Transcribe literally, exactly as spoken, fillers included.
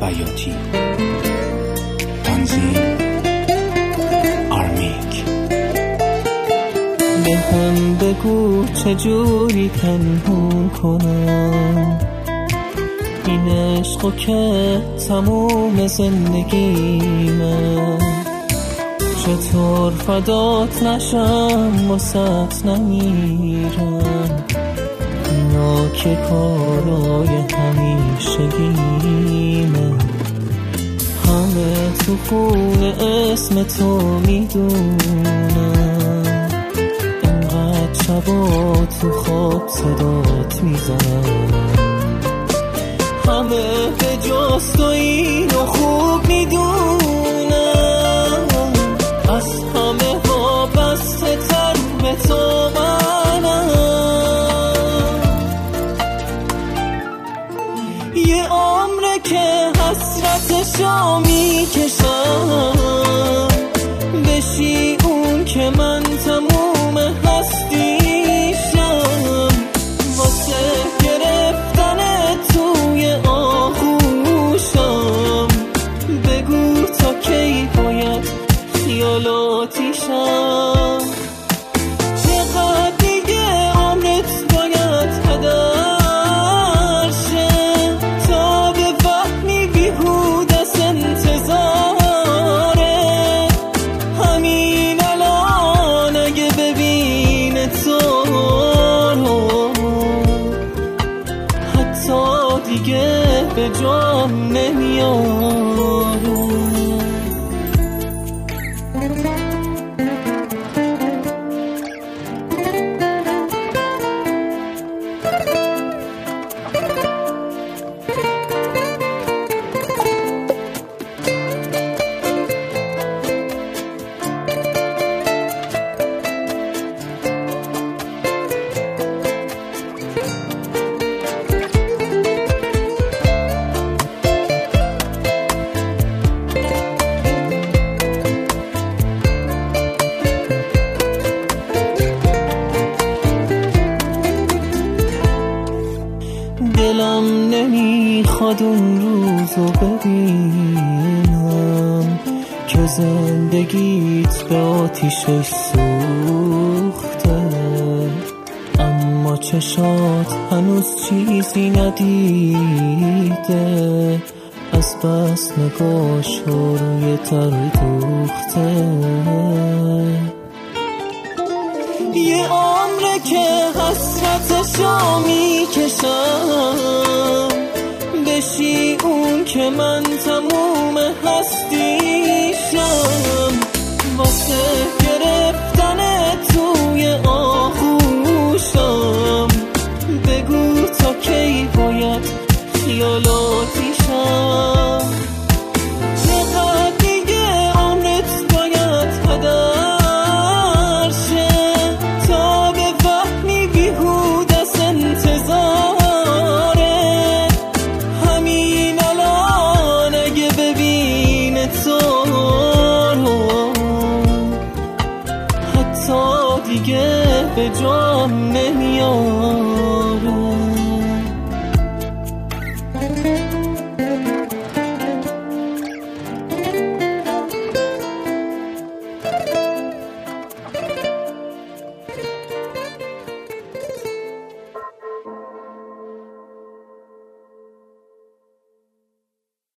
خیاطی. تنظیم آرمیک. به هم بگو چجوری پنهون کنم این عشقو که تموم زندگیمه. چطور فدات نشم واسط نمیرم، اینا که کارای همیشگیمه. همه تو خون اسم تو میدونم، انقدر شبا تو خواب صدات میزنم. همه به جز تو اینو خوب میدونم، از همه وابسته تر به تو منم. یه عمره که حسرتشو میکشم، بشی اون که من تموم هستیشم. واسه گرفتن توی آغوشم بگو تا کی باید خیالاتیشم. چقدر دیگه عمرت باید هدر شه تا به وهمی بیهود از انتظاره. همین الان اگه ببینه تو رو حتی دیگه به جام نمیاره. دلم نمیخواد اون روزو ببینم که زندگیت به آتیشش سوخته، اما چشات هنوز چیزی ندیده، از بس نگاش روی تر دوخته. یه عمره که حسرتشو میکشم، بشی اون که من تموم هستیشم. واسه گرفتن توی آغوشم بگو تا کی باید خیالاتیشم. چقدر دیگه عمرت باید هدر شه تا به وهمی بیهود از انتظاره. همین الان اگه ببینه تو رو حتی دیگه به جام نمیاره.